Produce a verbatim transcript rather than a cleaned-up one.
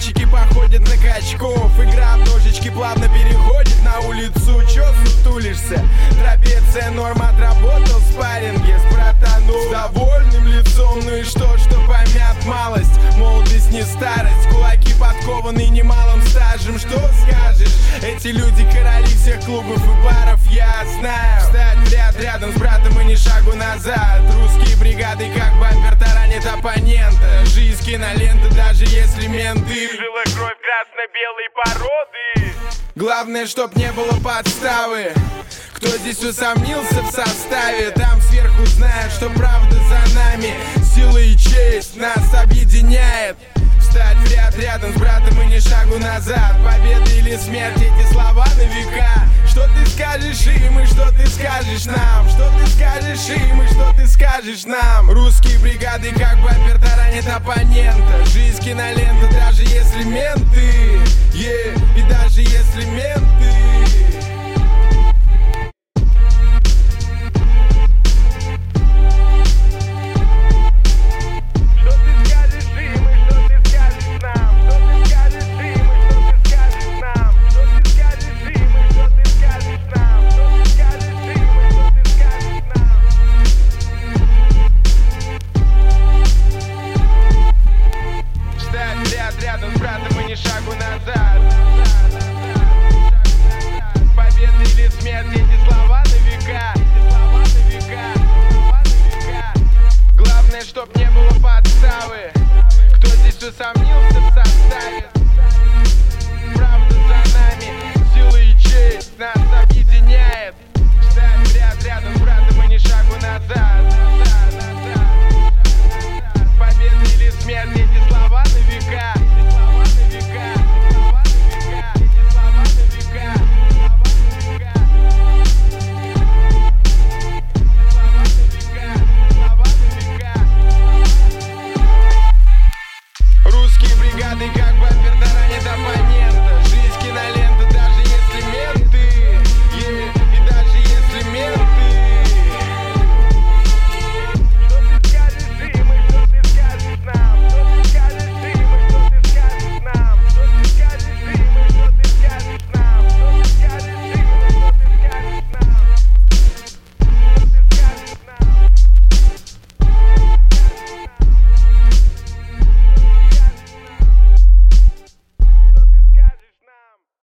Мальчики походят на качков, игра в ножички плавно переходит на улицу. Чё сутулишься? Трапеция норм, отработал в спарринге с братаном с довольным лицом. Ну и что, что помят малость? Молодость не старость, кулаки подкованы немалым стажем. Что скажешь? Эти люди короли всех клубов и баров, я знаю. Встать в ряд рядом с братом и ни шагу назад. Русские бригады как бампер таранит оппонента. Жизнь кинолента, даже если менты. Жила кровь красно-белой породы. Главное, чтоб не было подставы. Кто здесь усомнился в составе, там сверху знают, что правда за нами. Сила и честь нас объединяет. Встать в ряд рядом с братом и ни шагу назад. Победа или смерть, эти слова на века. Что ты скажешь им и что ты скажешь нам? Что ты скажешь им и что ты скажешь нам? Русские бригады как бампер таранит оппонента. Жизнь кинолента, даже если менты, yeah, и даже если менты.